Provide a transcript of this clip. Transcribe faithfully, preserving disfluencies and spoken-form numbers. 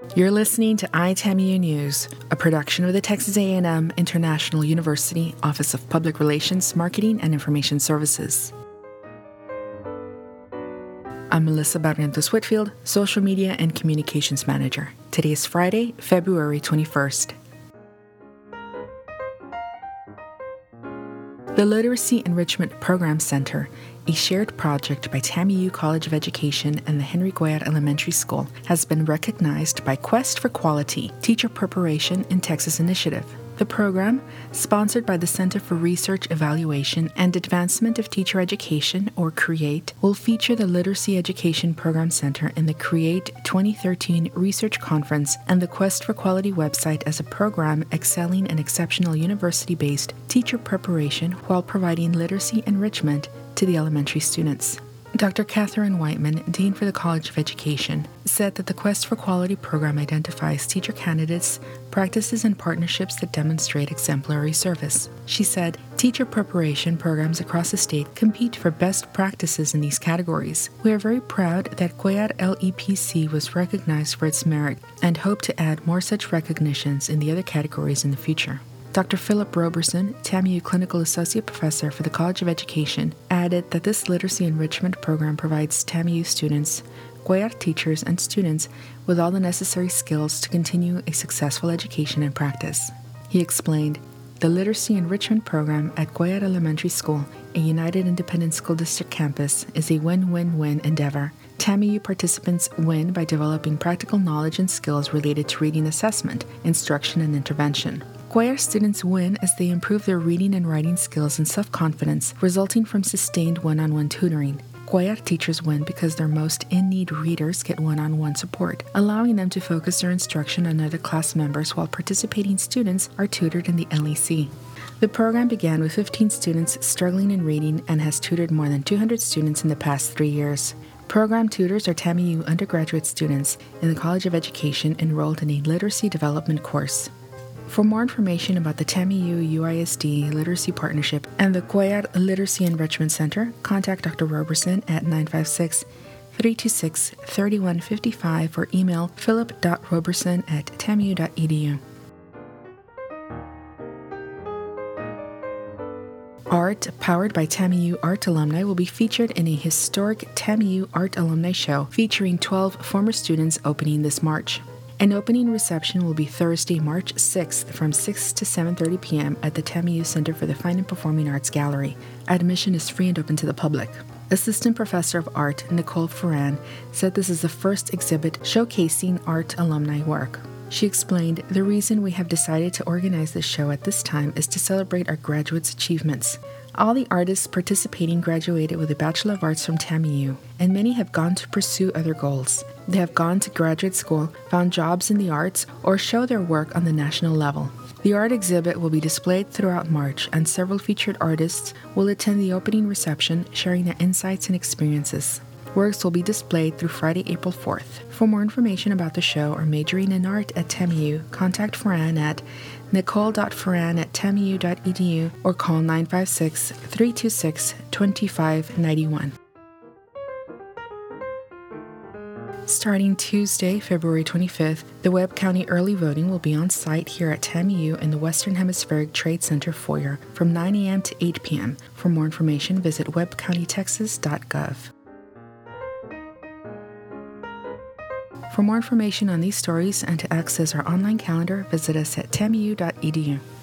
You're listening to iTAMU News, a production of the Texas A and M International University Office of Public Relations, Marketing, and Information Services. I'm Melissa Barrientos Whitfield, Social Media and Communications Manager. Today is Friday, February twenty-first. The Literacy Enrichment Program Center, a shared project by TAMU College of Education and the Henry Cuellar Elementary School, has been recognized by Quest for Quality Teacher Preparation in Texas Initiative. The program, sponsored by the Center for Research Evaluation and Advancement of Teacher Education, or CREATE, will feature the Literacy Education Program Center in the CREATE twenty thirteen Research Conference and the Quest for Quality website as a program excelling in exceptional university-based teacher preparation while providing literacy enrichment to the elementary students. Doctor Catherine Whiteman, Dean for the College of Education, said that the Quest for Quality program identifies teacher candidates, practices, and partnerships that demonstrate exemplary service. She said, teacher preparation programs across the state compete for best practices in these categories. We are very proud that Cuellar L E P C was recognized for its merit and hope to add more such recognitions in the other categories in the future. Doctor Philip Roberson, TAMU Clinical Associate Professor for the College of Education, added that this literacy enrichment program provides TAMU students, Cuellar teachers, and students with all the necessary skills to continue a successful education and practice. He explained, the Literacy Enrichment Program at Cuellar Elementary School, a United Independent School District campus, is a win-win-win endeavor. TAMU participants win by developing practical knowledge and skills related to reading assessment, instruction, and intervention. Cuellar students win as they improve their reading and writing skills and self-confidence, resulting from sustained one-on-one tutoring. Cuellar teachers win because their most in-need readers get one-on-one support, allowing them to focus their instruction on other class members while participating students are tutored in the L E C. The program began with fifteen students struggling in reading and has tutored more than two hundred students in the past three years. Program tutors are TAMU undergraduate students in the College of Education enrolled in a literacy development course. For more information about the TAMU U I S D Literacy Partnership and the Cuellar Literacy Enrichment Center, contact Doctor Roberson at nine five six, three two six, three one five five or email philip dot roberson at tamu dot e d u. Art, powered by TAMU Art alumni, will be featured in a historic TAMU Art Alumni Show featuring twelve former students opening this March. An opening reception will be Thursday, March sixth from six to seven thirty p.m. at the TAMU Center for the Fine and Performing Arts Gallery. Admission is free and open to the public. Assistant Professor of Art Nicole Ferran said this is the first exhibit showcasing art alumni work. She explained, the reason we have decided to organize this show at this time is to celebrate our graduates' achievements. All the artists participating graduated with a Bachelor of Arts from TAMU, and many have gone to pursue other goals. They have gone to graduate school, found jobs in the arts, or show their work on the national level. The art exhibit will be displayed throughout March, and several featured artists will attend the opening reception, sharing their insights and experiences. Works will be displayed through Friday, April fourth. For more information about the show or majoring in art at TAMU, contact Ferran at nicole dot ferran at tamu dot e d u or call nine five six, three two six, two five nine one. Starting Tuesday, February twenty-fifth, the Webb County early voting will be on site here at TAMU in the Western Hemispheric Trade Center foyer from nine a.m. to eight p.m. For more information, visit webb county texas dot gov. For more information on these stories and to access our online calendar, visit us at tamu dot e d u.